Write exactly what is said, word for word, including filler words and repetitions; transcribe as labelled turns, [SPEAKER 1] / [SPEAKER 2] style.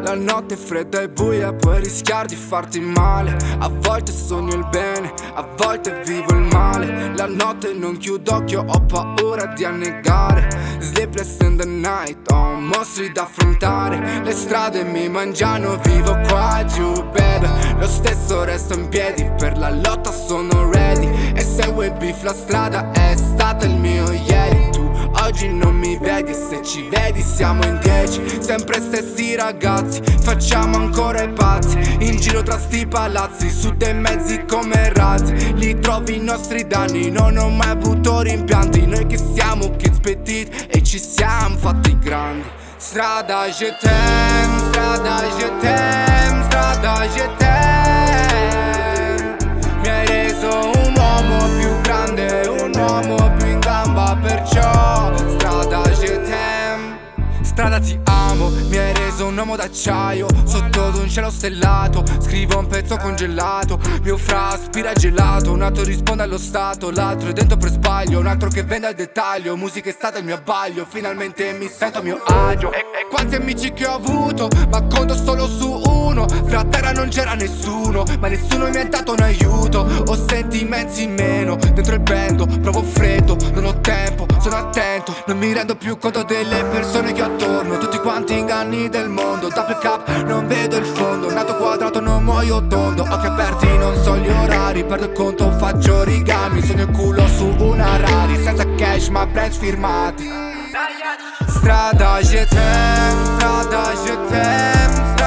[SPEAKER 1] La notte è fredda e buia, puoi rischiare di farti male. A volte sogno il bene, a volte vivo il male. La notte non chiudo occhio, ho paura di annegare. Sleepless in the night, ho mostri da affrontare. Le strade mi mangiano, vivo qua giù, baby. Lo stesso resto in piedi, per la lotta sono ready. E se vuoi beef la strada è stata il mio ieri. Tu oggi non mi vedi, se ci vedi siamo in dieci. Sempre stessi ragazzi, facciamo ancora i pazzi. In giro tra sti palazzi, su dei mezzi come razzi. Lì trovi i nostri danni, non ho mai avuto rimpianti. Noi che siamo kids petit e ci siamo fatti grandi. Strada je t'aime, strada je t'aime, strada je t'aime. Mi hai reso un uomo più grande, un uomo più in gamba, perciò strada je t'aime. Strada ti amo, mi hai reso un uomo d'acciaio sotto ad un cielo stellato. Scrivo un pezzo congelato, mio fra aspira gelato. Un altro risponde allo stato, l'altro è dentro per sbaglio. Un altro che vende al dettaglio, musica è stata il mio abbaglio. Finalmente mi sento a mio agio. E, e quanti amici che ho avuto, ma conto solo su uno. Fra terra non c'era nessuno, ma nessuno mi ha dato un aiuto. Ho sentimenti in meno, dentro il bendo, provo freddo, non ho tempo, sono attento. Non mi rendo più conto delle persone che ho attorno. Tutti quanti inganni del mondo, double cap, non vedo il fondo. Nato quadrato, non muoio tondo. Occhi aperti, non so gli orari. Perdo il conto, faccio origami. Sogno il culo su una Rari, senza cash ma brands firmati. Strada je t'aime, strada je t'aime.